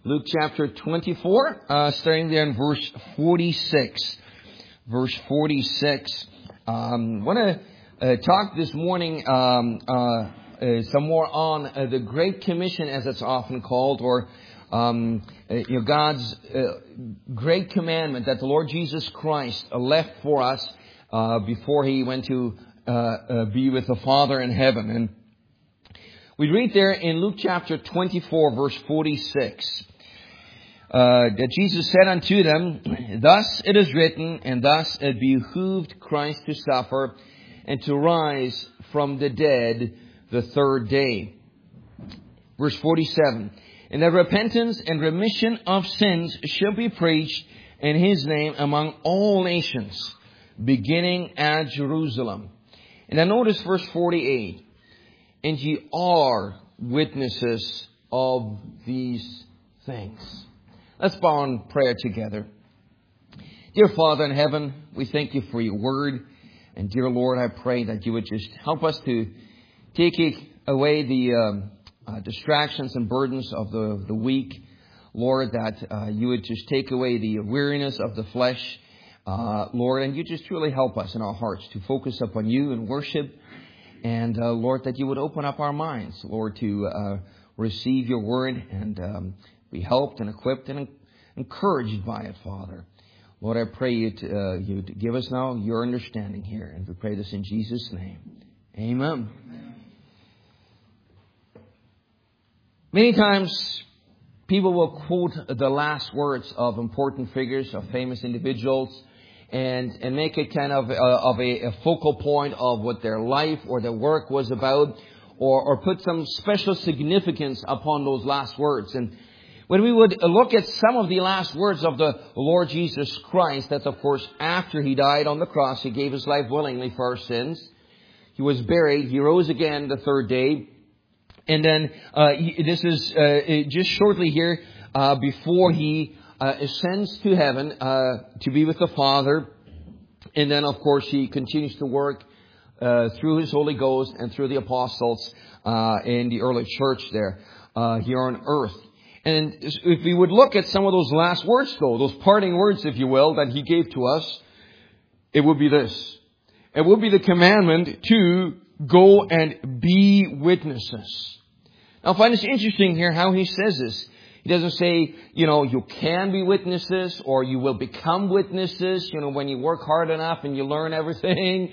Luke chapter 24, starting there in verse 46. Verse 46. I want to talk this morning some more on the Great Commission, as it's often called, or God's great commandment that the Lord Jesus Christ left for us before He went to be with the Father in heaven. And we read there in Luke chapter 24, verse 46, that Jesus said unto them, "Thus it is written, and thus it behooved Christ to suffer, and to rise from the dead the third day." Verse 47, "And that repentance and remission of sins shall be preached in His name among all nations, beginning at Jerusalem." And then notice verse 48, "And ye are witnesses of these things." Let's bow in prayer together. Dear Father in heaven, we thank You for Your word. And dear Lord, I pray that You would just help us to take away the distractions and burdens of the week. Lord, that You would just take away the weariness of the flesh, Lord, and You just truly help us in our hearts to focus upon You and worship. And Lord, that You would open up our minds, Lord, to receive Your word and be helped and equipped and encouraged by it, Father. Lord, I pray You to give us now Your understanding here. And we pray this in Jesus' name. Amen. Many times, people will quote the last words of important figures, of famous individuals, and make it kind of a focal point of what their life or their work was about, or put some special significance upon those last words. And when we would look at some of the last words of the Lord Jesus Christ, that's of course after He died on the cross, He gave His life willingly for our sins. He was buried. He rose again the third day. And then this is just shortly here before He ascends to heaven to be with the Father. And then, of course, He continues to work through His Holy Ghost and through the apostles in the early church there here on earth. And if we would look at some of those last words, though, those parting words, if you will, that He gave to us, it would be this. It would be the commandment to go and be witnesses. Now, I find this interesting here how He says this. He doesn't say, you can be witnesses or you will become witnesses, when you work hard enough and you learn everything,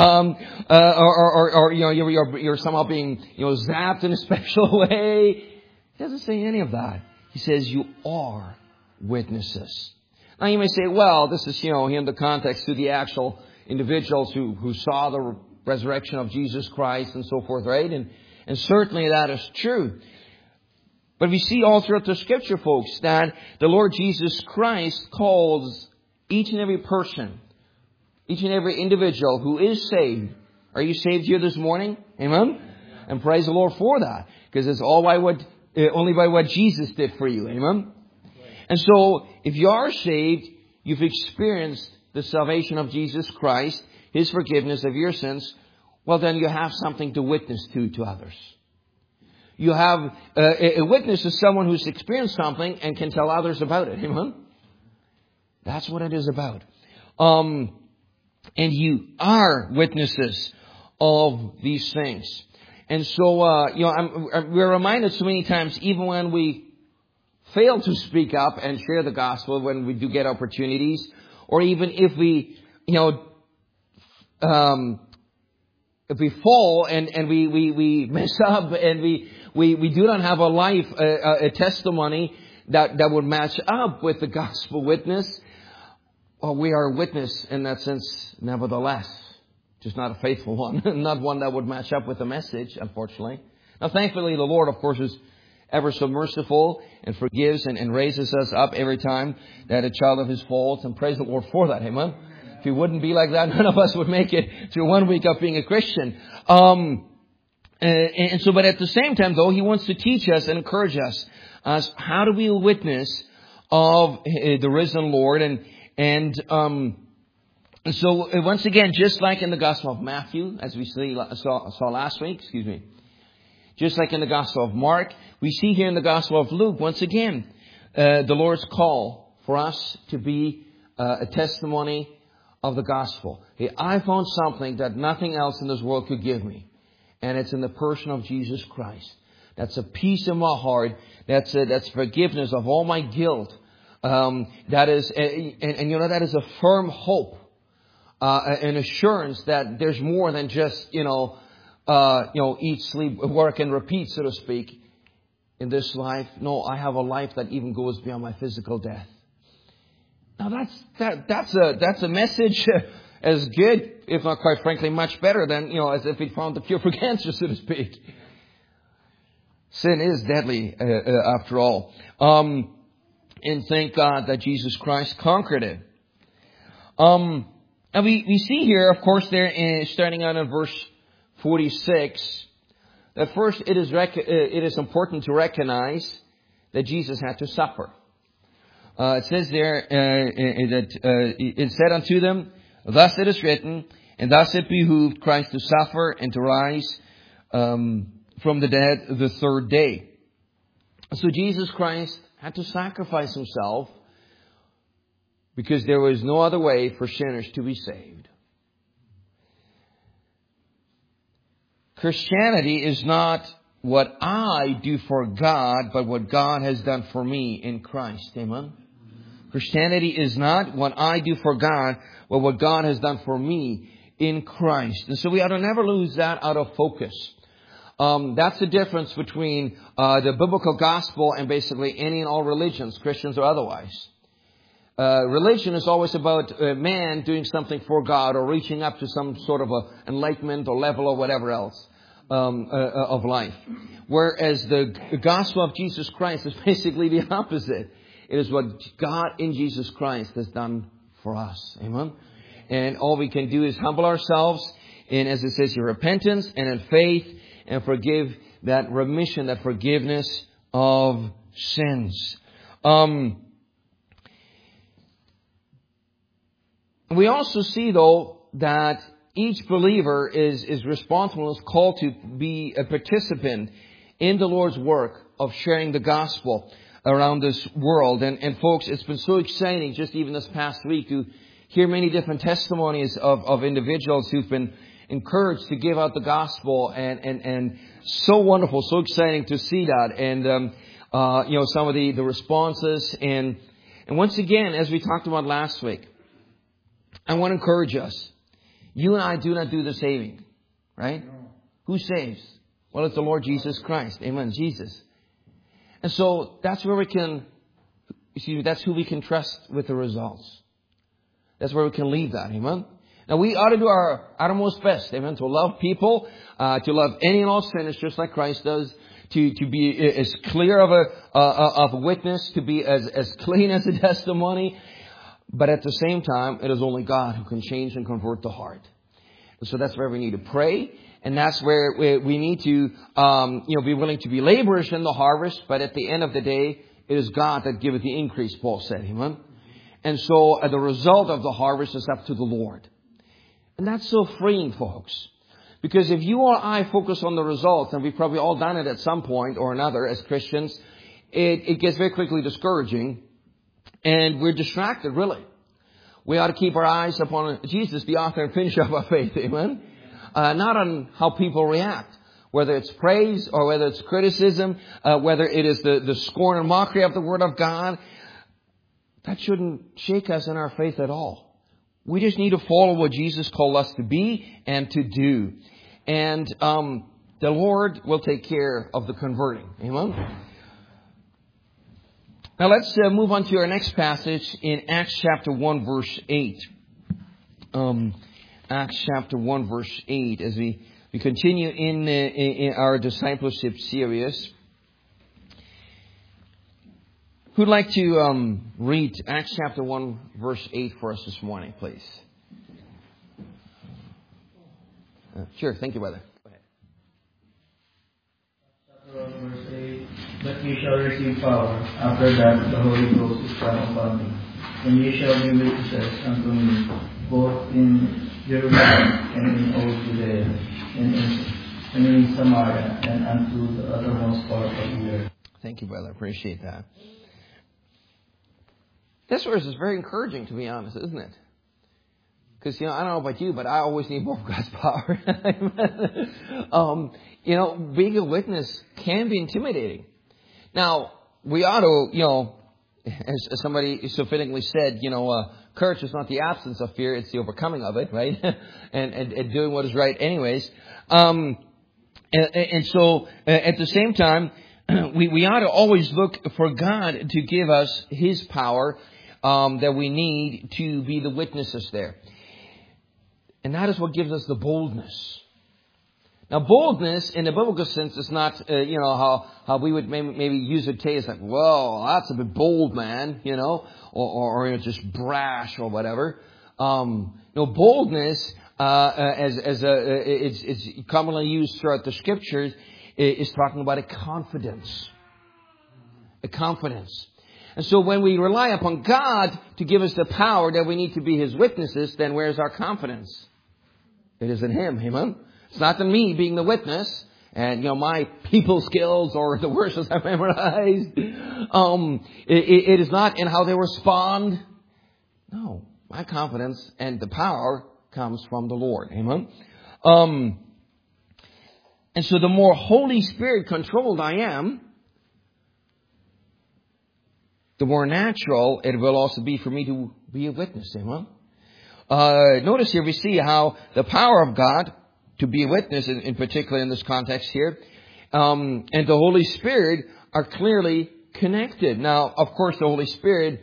or you're somehow being, zapped in a special way. He doesn't say any of that. He says you are witnesses. Now, you may say, well, this is, in the context to the actual individuals who saw the resurrection of Jesus Christ and so forth, right? And certainly that is true. But we see all throughout the Scripture, folks, that the Lord Jesus Christ calls each and every person, each and every individual who is saved. Are you saved here this morning? Amen? And praise the Lord for that, because it's all only by what Jesus did for you. Amen? And so, if you are saved, you've experienced the salvation of Jesus Christ, His forgiveness of your sins, well, then you have something to witness to others. You have a witness is someone who's experienced something and can tell others about it. Amen? That's what it is about. And you are witnesses of these things. And so, we're reminded so many times, even when we fail to speak up and share the gospel, when we do get opportunities, or even if we, if we fall and we mess up and we do not have a life, a testimony that would match up with the gospel witness, well, we are a witness in that sense, nevertheless. Just not a faithful one. Not one that would match up with the message, unfortunately. Now, thankfully, the Lord, of course, is ever so merciful and forgives and raises us up every time that a child of His falls. And praise the Lord for that. Amen. If He wouldn't be like that, none of us would make it through 1 week of being a Christian. And so, but at the same time, though, He wants to teach us and encourage us as how do we witness of the risen Lord. And so, once again, just like in the Gospel of Matthew, as we saw last week, just like in the Gospel of Mark, we see here in the Gospel of Luke, once again, the Lord's call for us to be a testimony of the gospel. Hey, I found something that nothing else in this world could give me. And it's in the person of Jesus Christ. That's a peace in my heart. That's forgiveness of all my guilt. That is, and you know, that is a firm hope, an assurance that there's more than just, eat, sleep, work, and repeat, so to speak, in this life. No, I have a life that even goes beyond my physical death. Now that's a message as good, if not quite frankly, much better than, as if we found the cure for cancer, so to speak. Sin is deadly, after all. And thank God that Jesus Christ conquered it. And we see here, of course, there, starting out in verse 46, that first it is important to recognize that Jesus had to suffer. It says there that it said unto them, thus it is written, and thus it behooved Christ to suffer and to rise from the dead the third day. So Jesus Christ had to sacrifice himself because there was no other way for sinners to be saved. Christianity is not what I do for God, but what God has done for me in Christ. Amen? Christianity is not what I do for God, but what God has done for me in Christ. And so we ought to never lose that out of focus. That's the difference between the biblical gospel and basically any and all religions, Christians or otherwise. Religion is always about man doing something for God or reaching up to some sort of a enlightenment or level or whatever else of life. Whereas the gospel of Jesus Christ is basically the opposite. It is what God in Jesus Christ has done for us. Amen? And all we can do is humble ourselves in, as it says here, repentance and in faith, and forgive that remission, that forgiveness of sins. We also see, though, that each believer is responsible, is called to be a participant in the Lord's work of sharing the gospel around this world. And folks, it's been so exciting just even this past week to hear many different testimonies of individuals who've been encouraged to give out the gospel, and so wonderful, so exciting to see that. And some of the responses, and once again, as we talked about last week, I want to encourage us. You and I do not do the saving, right? No. Who saves? Well, it's the Lord Jesus Christ. Amen. Jesus. And so that's where we can, that's who we can trust with the results. That's where we can leave that. Amen. Now we ought to do our uttermost best. Amen. To love people, to love any and all sinners just like Christ does. To be as clear of a witness, to be as clean as a testimony. But at the same time, it is only God who can change and convert the heart. And so that's where we need to pray. And that's where we need to, be willing to be laborers in the harvest. But at the end of the day, it is God that giveth the increase, Paul said. Amen. And so the result of the harvest is up to the Lord. And that's so freeing, folks. Because if you or I focus on the results, and we've probably all done it at some point or another as Christians, it gets very quickly discouraging. And we're distracted, really. We ought to keep our eyes upon Jesus, the author and finisher of our faith. Amen? Not on how people react. Whether it's praise or whether it's criticism, whether it is the scorn and mockery of the Word of God. That shouldn't shake us in our faith at all. We just need to follow what Jesus called us to be and to do. And the Lord will take care of the converting. Amen? Now let's move on to our next passage in Acts chapter 1 verse 8. Acts chapter 1 verse 8 as we continue in our discipleship series. Who'd like to read Acts chapter 1 verse 8 for us this morning, please? Sure, thank you, brother. Go ahead. Chapter 1 verse 8. But ye shall receive power after that the Holy Ghost is come upon you, and ye shall be witnesses unto me, both in Jerusalem and in all Judea, and in Samaria, and unto the uttermost part of the earth. Thank you, brother. Appreciate that. This verse is very encouraging, to be honest, isn't it? Because, I don't know about you, but I always need more of God's power. Being a witness can be intimidating. Now, we ought to, as somebody so fittingly said, courage is not the absence of fear, it's the overcoming of it, right? and doing what is right anyways. And so, at the same time, we ought to always look for God to give us His power that we need to be the witnesses there. And that is what gives us the boldness. Now, boldness in the biblical sense is not, how we would maybe use it today. It's like, whoa, that's a bit bold, man, or just brash or whatever. Boldness, it's commonly used throughout the Scriptures, is talking about a confidence. A confidence. And so when we rely upon God to give us the power that we need to be His witnesses, then where's our confidence? It is in Him. Amen? It's not in me being the witness and, my people skills or the verses I memorized. It is not in how they respond. No. My confidence and the power comes from the Lord. Amen? And so the more Holy Spirit controlled I am, the more natural it will also be for me to be a witness. Amen? Notice here we see how the power of God to be a witness, in particular in this context here, and the Holy Spirit are clearly connected. Now, of course, the Holy Spirit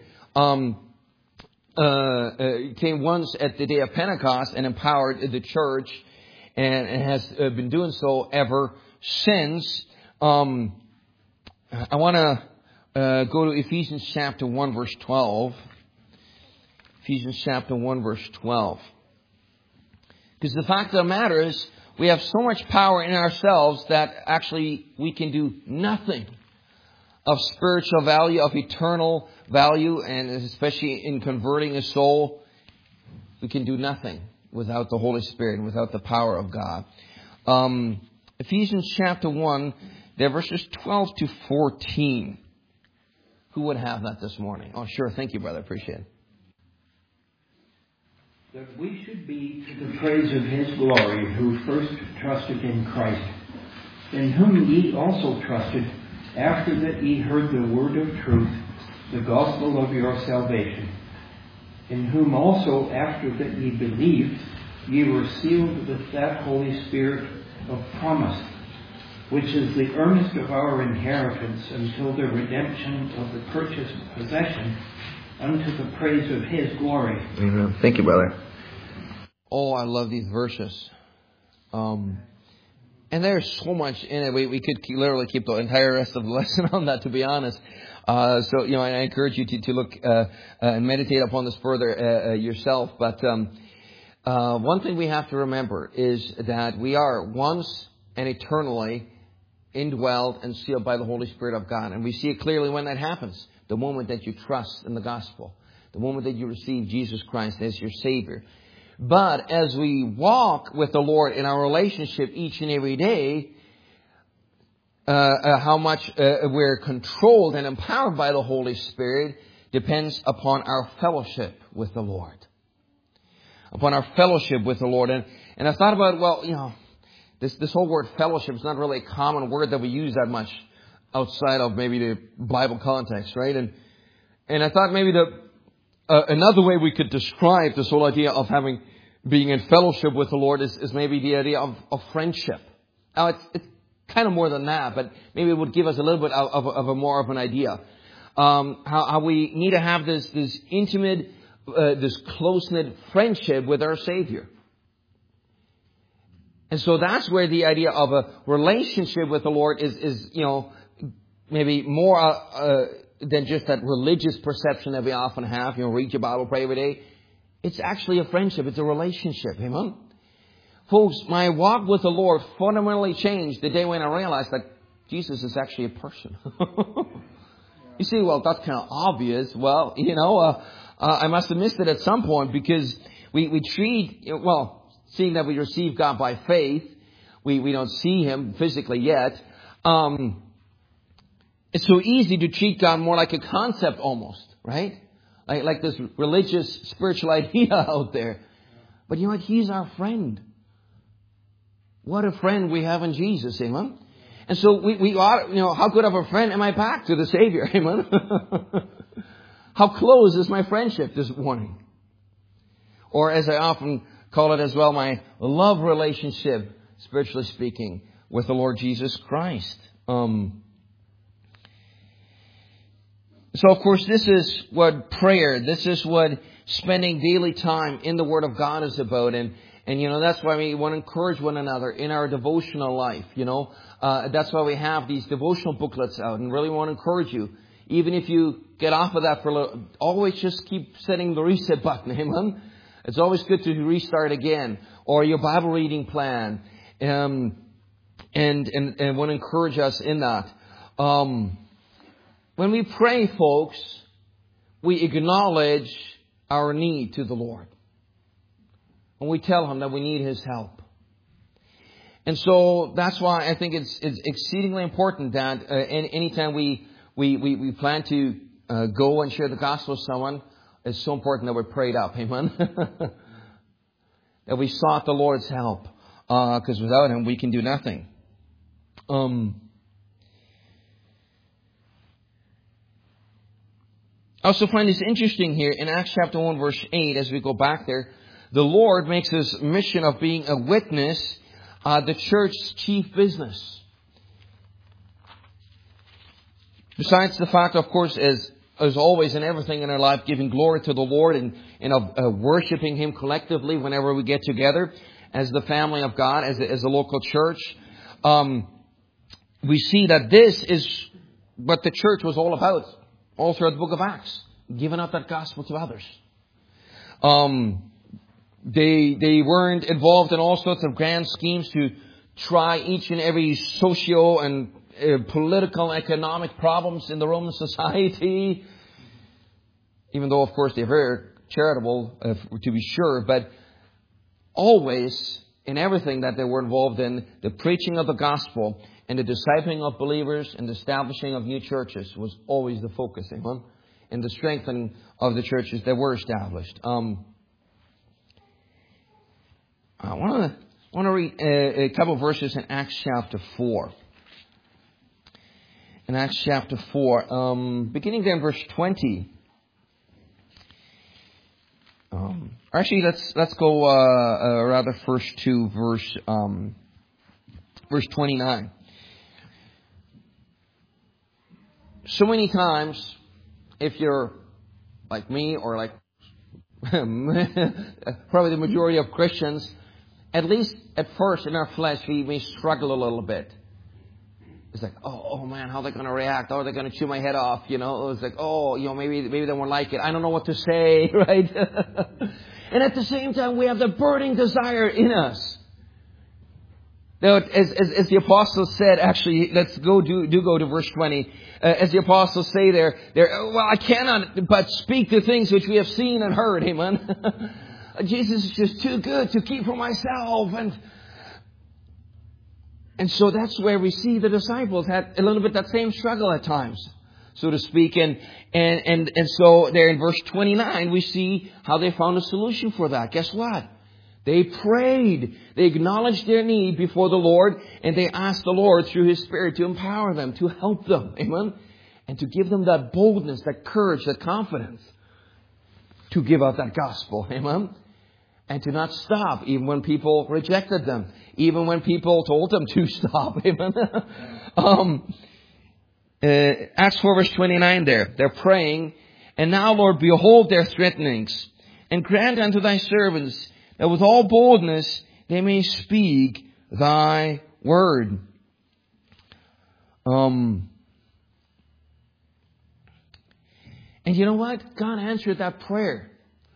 came once at the day of Pentecost and empowered the church, and has been doing so ever since. I want to go to Ephesians chapter 1, verse 12. Ephesians chapter 1, verse 12. Because the fact of the matter is, we have so much power in ourselves that actually we can do nothing of spiritual value, of eternal value, and especially in converting a soul, we can do nothing without the Holy Spirit and without the power of God. Ephesians chapter 1, there verses 12 to 14. Who would have that this morning? Oh, sure. Thank you, brother. Appreciate it. That we should be to the praise of His glory, who first trusted in Christ, in whom ye also trusted, after that ye heard the word of truth, the gospel of your salvation, in whom also, after that ye believed, ye were sealed with that Holy Spirit of promise, which is the earnest of our inheritance until the redemption of the purchased possession, unto the praise of His glory. Amen. Thank you, brother. Oh, I love these verses. And there's so much in it. We could literally keep the entire rest of the lesson on that, to be honest. So, I encourage you to look and meditate upon this further yourself. But one thing we have to remember is that we are once and eternally indwelled and sealed by the Holy Spirit of God. And we see it clearly when that happens. The moment that you trust in the gospel. The moment that you receive Jesus Christ as your Savior. But as we walk with the Lord in our relationship each and every day, how much we're controlled and empowered by the Holy Spirit depends upon our fellowship with the Lord. Upon our fellowship with the Lord. And I thought about, this whole word fellowship is not really a common word that we use that much outside of maybe the Bible context, right? And I thought maybe another way we could describe this whole idea of being in fellowship with the Lord is maybe the idea of friendship. Now, it's kind of more than that, but maybe it would give us a little bit of a more of an idea. How we need to have this intimate, this close-knit friendship with our Savior. And so that's where the idea of a relationship with the Lord is maybe more than just that religious perception that we often have. Read your Bible, pray every day. It's actually a friendship. It's a relationship. Amen? Folks, my walk with the Lord fundamentally changed the day when I realized that Jesus is actually a person. You see, well, that's kind of obvious. Well, I must have missed it at some point because we treat, seeing that we receive God by faith, we don't see Him physically yet. It's so easy to treat God more like a concept almost, right? like this religious, spiritual idea out there. But you know what? He's our friend. What a friend we have in Jesus, amen? And so we ought, how good of a friend am I back to the Savior, amen? How close is my friendship this morning? Or as I often call it as well, my love relationship, spiritually speaking, with the Lord Jesus Christ. So of course this is what prayer, this is what spending daily time in the Word of God is about. And that's why we want to encourage one another in our devotional life, That's why we have these devotional booklets out, and really want to encourage you. Even if you get off of that for a little, always just keep setting the reset button, amen? It's always good to restart again. Or your Bible reading plan. And want to encourage us in that. When we pray, folks, we acknowledge our need to the Lord. And we tell Him that we need His help. And so that's why I think it's exceedingly important that anytime we plan to go and share the gospel with someone, it's so important that we're prayed up. Amen? That we sought the Lord's help. Because without Him, we can do nothing. I also find this interesting here in Acts chapter 1 verse 8 as we go back there. The Lord makes His mission of being a witness the church's chief business. Besides the fact, of course, as always in everything in our life, giving glory to the Lord and of worshiping Him collectively whenever we get together as the family of God, as a local church, we see that this is what the church was all about. All throughout the book of Acts, giving up that gospel to others. They weren't involved in all sorts of grand schemes to try each and every socio and political, economic problems in the Roman society. Even though, of course, they're very charitable, to be sure, but always in everything that they were involved in, the preaching of the gospel and the discipling of believers and the establishing of new churches was always the focus, amen? And the strengthening of the churches that were established. I want to read a couple of verses in Acts chapter 4. In Acts chapter 4, beginning there in verse 20. Actually, let's go rather first to verse 29. So many times, if you're like me or like probably the majority of Christians, at least at first in our flesh, we may struggle a little bit. It's like, oh man, how are they going to react? How are they going to chew my head off? It's like, maybe they won't like it. I don't know what to say, right? And at the same time, we have the burning desire in us. Now, as the apostles said, actually, let's go to verse 20. As the apostles say there, I cannot but speak the things which we have seen and heard. Amen. Jesus is just too good to keep for myself. And so that's where we see the disciples had a little bit that same struggle at times, so to speak. And so there in verse 29, we see how they found a solution for that. Guess what? They prayed. They acknowledged their need before the Lord, and they asked the Lord through His Spirit to empower them, to help them. Amen? And to give them that boldness, that courage, that confidence to give out that gospel. Amen? And to not stop even when people rejected them. Even when people told them to stop. Amen? Acts 4 verse 29 there. They're praying. And now, Lord, behold their threatenings. And grant unto Thy servants that with all boldness they may speak Thy word. And you know what? God answered that prayer.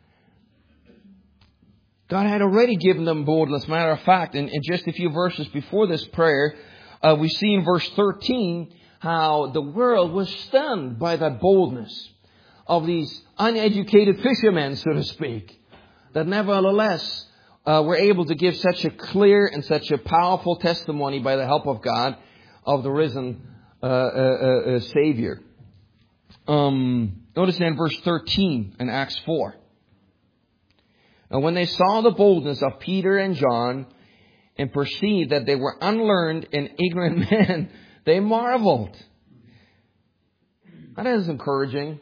God had already given them boldness. Matter of fact, in just a few verses before this prayer, we see in verse 13 how the world was stunned by that boldness of these uneducated fishermen, so to speak, that nevertheless were able to give such a clear and such a powerful testimony by the help of God of the risen Savior. Notice in verse 13 in Acts 4. Now when they saw the boldness of Peter and John and perceived that they were unlearned and ignorant men, they marveled. That is encouraging.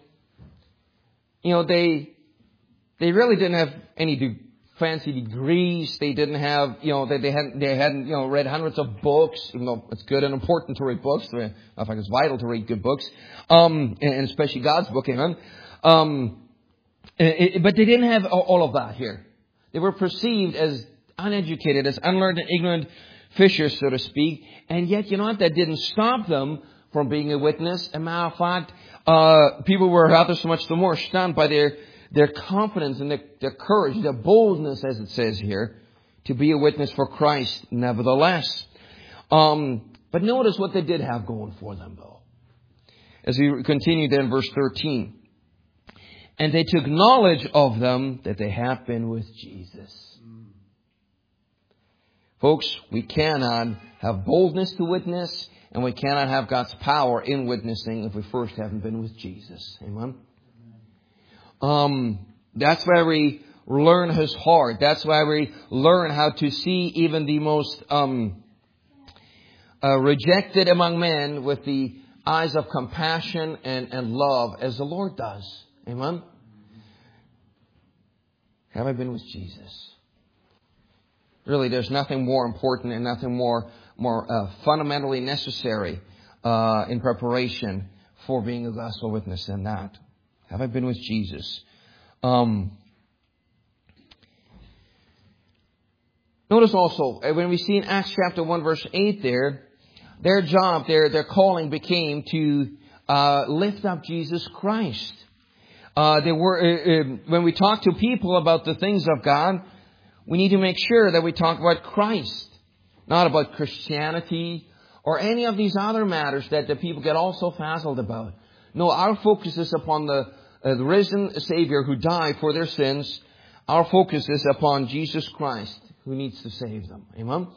They really didn't have any fancy degrees. They didn't have, they hadn't read hundreds of books, even though it's good and important to read books. In fact, it's vital to read good books, and especially God's book, amen. But they didn't have all of that here. They were perceived as uneducated, as unlearned and ignorant fishers, so to speak. And yet, that didn't stop them from being a witness. As a matter of fact, people were rather so much the more stunned by their confidence and their courage, their boldness, as it says here, to be a witness for Christ nevertheless. But notice what they did have going for them, though. As we continue then, verse 13. And they took knowledge of them that they had been with Jesus. Folks, we cannot have boldness to witness, and we cannot have God's power in witnessing if we first haven't been with Jesus. Amen? That's why we learn His heart. That's why we learn how to see even the most rejected among men with the eyes of compassion and love as the Lord does. Amen? Have I been with Jesus? Really, there's nothing more important and nothing more fundamentally necessary in preparation for being a gospel witness than that. Have I been with Jesus? Notice also, when we see in Acts chapter 1 verse 8 their job, their calling became to lift up Jesus Christ. When we talk to people about the things of God, we need to make sure that we talk about Christ, not about Christianity or any of these other matters that the people get all so frazzled about. No, our focus is upon the risen Savior who died for their sins. Our focus is upon Jesus Christ who needs to save them. Amen?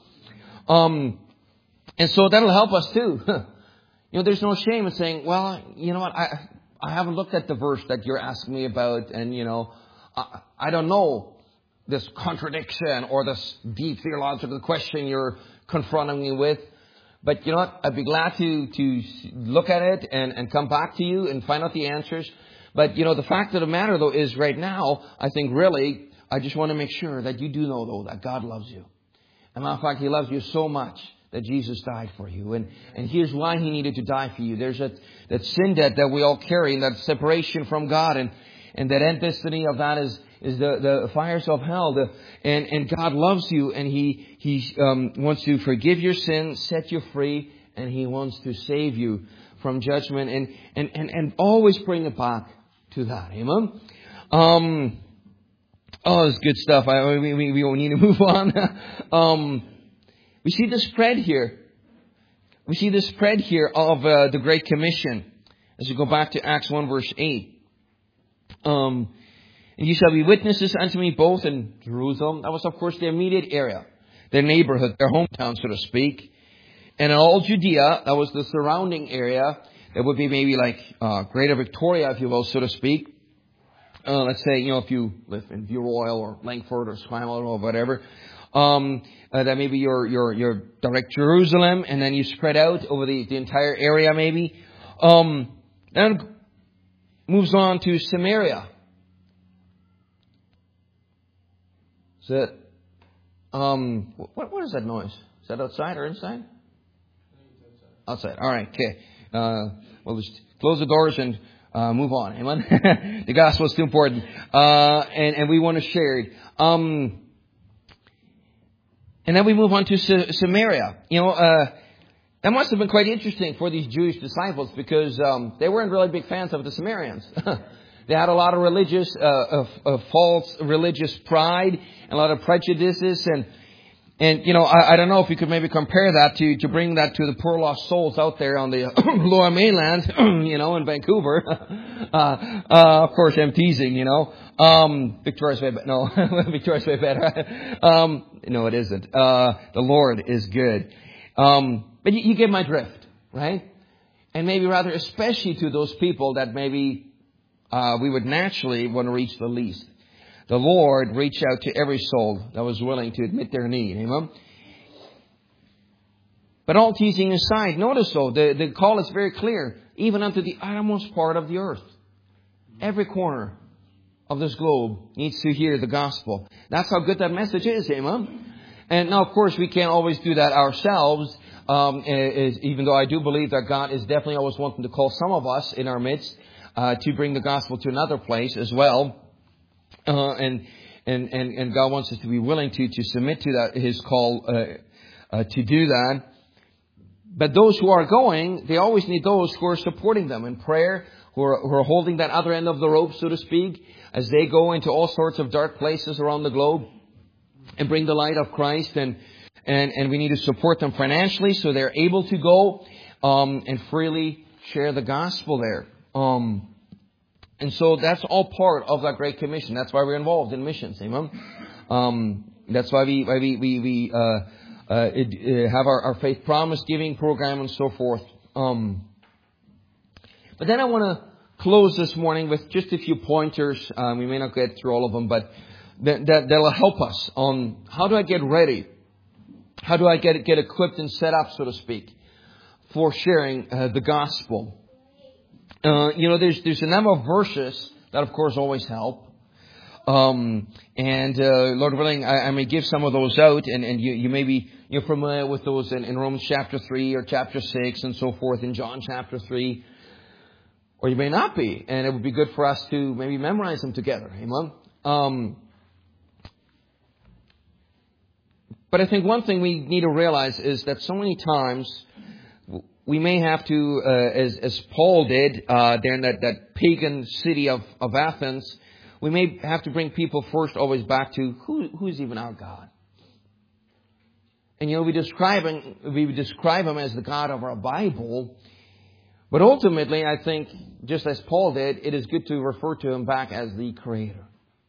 And so that'll help us too. There's no shame in saying, well, you know what, I haven't looked at the verse that you're asking me about, and I don't know this contradiction or this deep theological question you're confronting me with. But you know what? I'd be glad to look at it and come back to you and find out the answers. But the fact of the matter though is right now, I think really, I just want to make sure that you do know though that God loves you. As a matter of fact, He loves you so much that Jesus died for you. And here's why He needed to die for you. There's that sin debt that we all carry, and that separation from God, and that end destiny of that is the fires of hell. And God loves you, and He wants to forgive your sin, set you free, and He wants to save you from judgment and always bring it back to that. Amen? It's good stuff. We need to move on. We see the spread here. We see the spread here of the Great Commission. As we go back to Acts 1 verse 8. And you shall be witnesses unto me both in Jerusalem. That was, of course, their immediate area, their neighborhood, their hometown, so to speak. And in all Judea, that was the surrounding area. That would be maybe like Greater Victoria, if you will, so to speak. Let's say, if you live in View Royal or Langford or Esquimalt or whatever. That maybe you're direct Jerusalem, and then you spread out over the entire area maybe. Then moves on to Samaria. Is that, what is that noise? Is that outside or inside? Outside. All right, okay. We'll just close the doors and move on. Amen? The gospel is too important. And we want to share it. And then we move on to Samaria. That must have been quite interesting for these Jewish disciples, because they weren't really big fans of the Samaritans. They had a lot of religious, false religious pride and a lot of prejudices. And I don't know if you could maybe compare that to bring that to the poor lost souls out there on the Lower Mainland, in Vancouver. Of course, I'm teasing, Victoria's way better. No, Victoria's way better. No, it isn't. The Lord is good. But you get my drift, right? and maybe rather especially to those people that maybe we would naturally want to reach the least. The Lord reached out to every soul that was willing to admit their need. Amen? But all teasing aside, notice though, the call is very clear, even unto the uttermost part of the earth. Every corner of this globe needs to hear the gospel. That's how good that message is, amen? And now, of course, we can't always do that ourselves, even though I do believe that God is definitely always wanting to call some of us in our midst to bring the gospel to another place as well. And God wants us to be willing to submit to that, His call to do that. But those who are going, they always need those who are supporting them in prayer, who are holding that other end of the rope, so to speak, as they go into all sorts of dark places around the globe and bring the light of Christ. And we need to support them financially so they're able to go and freely share the gospel there. And so that's all part of that Great Commission. That's why we're involved in missions. Amen. That's why we have our faith promise giving program and so forth. But then I want to close this morning with just a few pointers. We may not get through all of them, but that'll help us on how do I get ready? How do I get equipped and set up, so to speak, for sharing the gospel? There's a number of verses that, of course, always help. Lord willing, I may give some of those out, and you may be familiar with those in Romans chapter 3 or chapter 6 and so forth, in John chapter 3. Or you may not be, and it would be good for us to maybe memorize them together. Amen? But I think one thing we need to realize is that so many times we may have to, as Paul did there in that pagan city of Athens, we may have to bring people first always back to who's even our God. And we describe Him as the God of our Bible. But ultimately, I think, just as Paul did, it is good to refer to Him back as the Creator.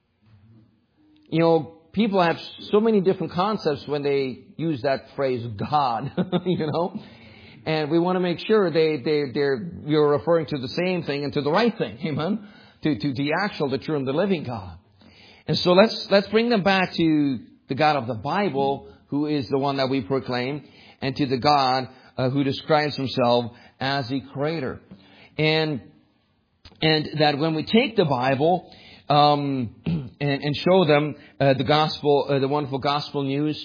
People have so many different concepts when they use that phrase, God, And we want to make sure you're referring to the same thing and to the right thing, amen? To the actual, the true and the living God. And so let's bring them back to the God of the Bible, who is the one that we proclaim, and to the God who describes Himself as the Creator. And that when we take the Bible and show them the gospel, the wonderful gospel news,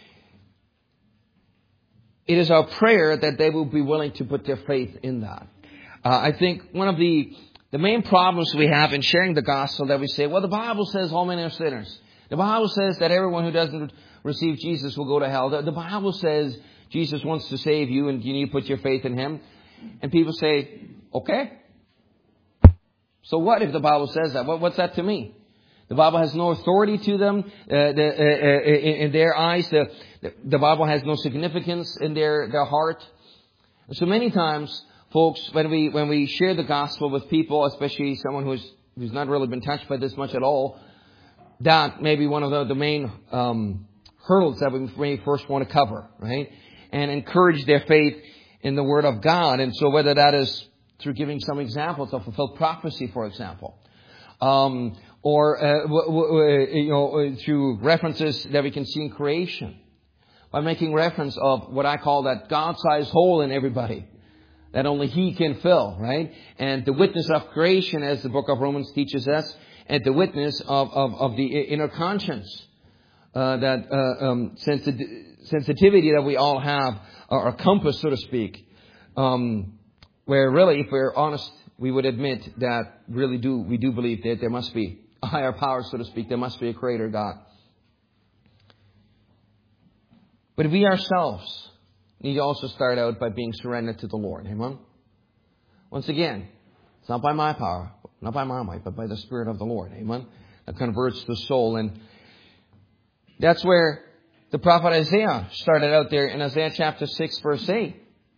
it is our prayer that they will be willing to put their faith in that. I think one of the main problems we have in sharing the gospel, that we say, well, the Bible says all men are sinners. The Bible says that everyone who doesn't receive Jesus will go to hell. The Bible says Jesus wants to save you and you need to put your faith in Him. And people say, okay. So what if the Bible says that? What's that to me? The Bible has no authority to them in their eyes. The Bible has no significance in their heart. And so many times, folks, when we share the gospel with people, especially someone who's not really been touched by this much at all, that may be one of the main hurdles that we may first want to cover, right? And encourage their faith in the Word of God. And so whether that is through giving some examples of fulfilled prophecy, for example, or through references that we can see in creation, by making reference of what I call that God-sized hole in everybody that only He can fill, right? And the witness of creation, as the book of Romans teaches us, and the witness of the inner conscience, that sensitivity that we all have, or compass, so to speak, where really, if we're honest, we would admit that we do believe that there must be a higher power, so to speak. There must be a Creator God. But we ourselves need to also start out by being surrendered to the Lord. Amen? Once again, it's not by my power, not by my might, but by the Spirit of the Lord. Amen? That converts the soul. And that's where the prophet Isaiah started out there in Isaiah chapter 6, verse 8.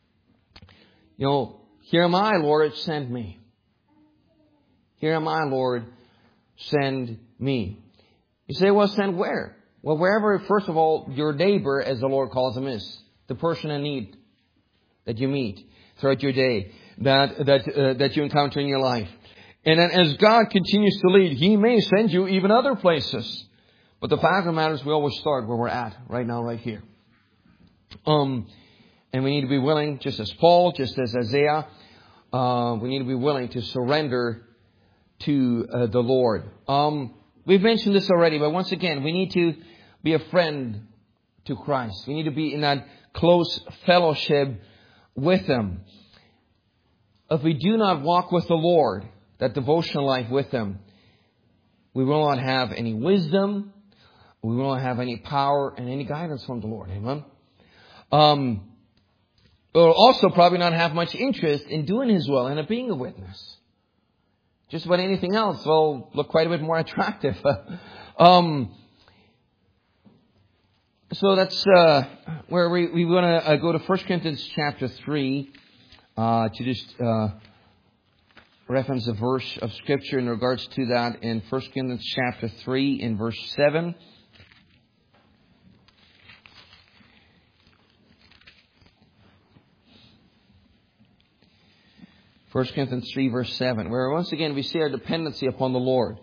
Here am I, Lord, send me. Here am I, Lord, send me. You say, well, send where? Well, wherever, first of all, your neighbor, as the Lord calls him, is. The person in need that you meet throughout your day. that you encounter in your life. And then as God continues to lead, He may send you even other places. But the fact of the matter is we always start where we're at, right now, right here. And we need to be willing, just as Paul, just as Isaiah, we need to be willing to surrender to the Lord. We've mentioned this already, but once again, we need to be a friend to Christ. We need to be in that close fellowship with Him. If we do not walk with the Lord, that devotional life with Him, we will not have any wisdom, we will not have any power and any guidance from the Lord. Amen. We'll also probably not have much interest in doing His will and in being a witness. Just about anything else will look quite a bit more attractive. So that's where we want to go to 1 Corinthians chapter 3 to just reference a verse of Scripture in regards to that in 1 Corinthians chapter 3 in verse 7. 1 Corinthians 3 verse 7, where once again we see our dependency upon the Lord.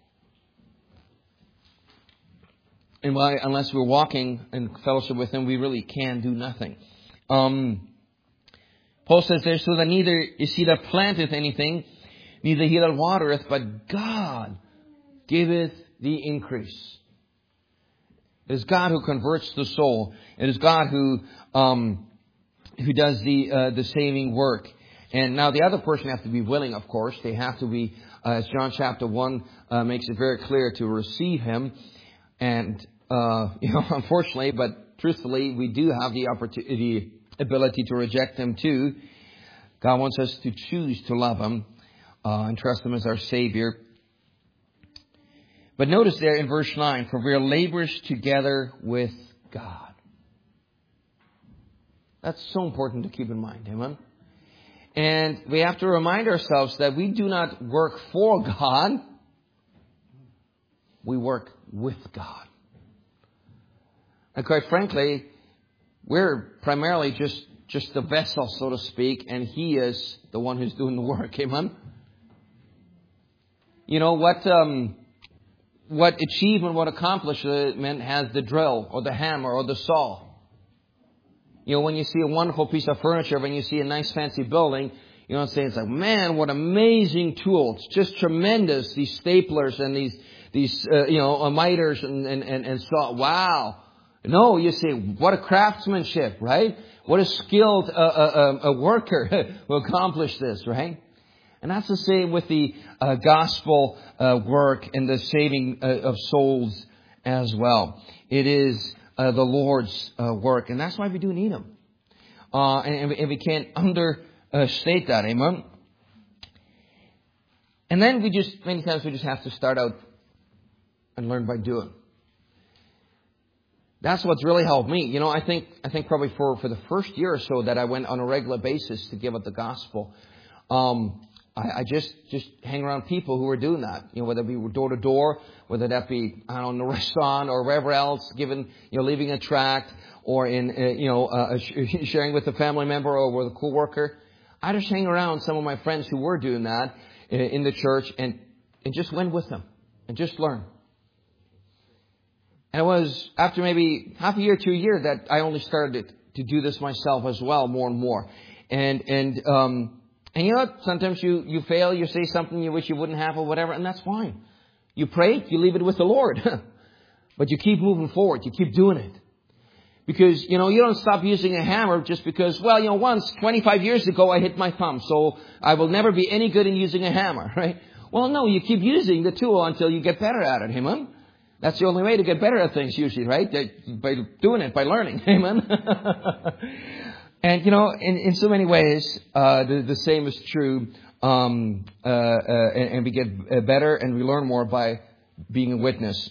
And why, unless we're walking in fellowship with Him, we really can do nothing. Paul says there, so that neither is he that planteth anything, neither he that watereth, but God giveth the increase. It is God who converts the soul. It is God who does the saving work. And now the other person has to be willing, of course. They have to be, as John chapter 1 makes it very clear, to receive Him. And, unfortunately, but truthfully, we do have the ability to reject Him too. God wants us to choose to love Him and trust Him as our Savior. But notice there in verse 9, for we are laborers together with God. That's so important to keep in mind. Amen. And we have to remind ourselves that we do not work for God. We work with God. And quite frankly, we're primarily just the vessel, so to speak, and He is the one who's doing the work. Amen? You know, what achievement, what accomplishment has the drill or the hammer or the saw? You know, when you see a wonderful piece of furniture, when you see a nice fancy building, you know, it's like, man, what amazing tools. Just tremendous. These staplers and these miters and saw. Wow. No, you say, what a craftsmanship, right? What a skilled a worker who accomplished this, right? And that's the same with the gospel work and the saving of souls as well. It is the Lord's work. And that's why we do need Him. And we can't understate that. Amen. And then many times we just have to start out and learn by doing. That's what's really helped me. You know, I think probably for the first year or so that I went on a regular basis to give out the gospel, I just hang around people who were doing that. You know, whether it be door to door, whether that be, I don't know, in the restaurant or wherever else, leaving a tract or in, sharing with a family member or with a co-worker. I just hang around some of my friends who were doing that in the church and just went with them and just learn. And it was after maybe half a year to a year that I only started to do this myself as well, more and more. And you know what? Sometimes you fail, you say something you wish you wouldn't have or whatever, and that's fine. You pray, you leave it with the Lord. But you keep moving forward, you keep doing it. Because, you don't stop using a hammer just because, once, 25 years ago, I hit my thumb, so I will never be any good in using a hammer, right? Well, no, you keep using the tool until you get better at it, amen? That's the only way to get better at things usually, right? By doing it, by learning, amen? And, in so many ways, the same is true, and we get better and we learn more by being a witness.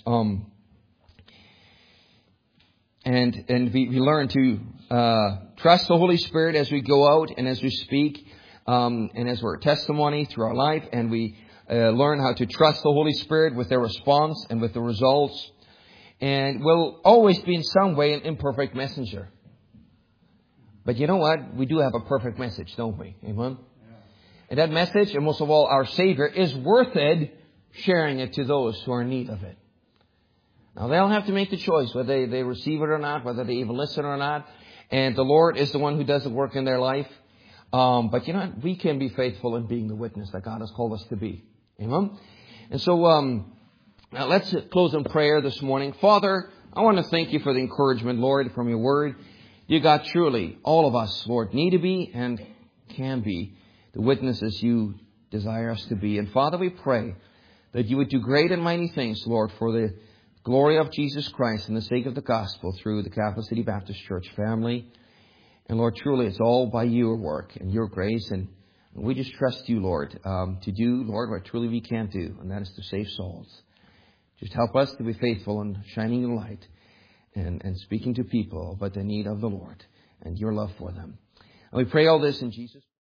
And we learn to trust the Holy Spirit as we go out and as we speak, and as we're a testimony through our life, and we learn how to trust the Holy Spirit with their response and with the results. And we'll always be in some way an imperfect messenger. But you know what? We do have a perfect message, don't we? Amen? And that message, and most of all our Savior, is worth it sharing it to those who are in need of it. Now they'll have to make the choice whether they receive it or not, whether they even listen or not. And the Lord is the one who does the work in their life. But you know what? We can be faithful in being the witness that God has called us to be. Amen? And so now let's close in prayer this morning. Father, I want to thank you for the encouragement, Lord, from your word. Dear God, truly, all of us, Lord, need to be and can be the witnesses you desire us to be. And Father, we pray that you would do great and mighty things, Lord, for the glory of Jesus Christ and the sake of the gospel through the Capital City Baptist Church family. And Lord, truly, it's all by your work and your grace. And we just trust you, Lord, to do, Lord, what truly we can't do, and that is to save souls. Just help us to be faithful in shining the light and speaking to people about the need of the Lord and your love for them. And we pray all this in Jesus' name.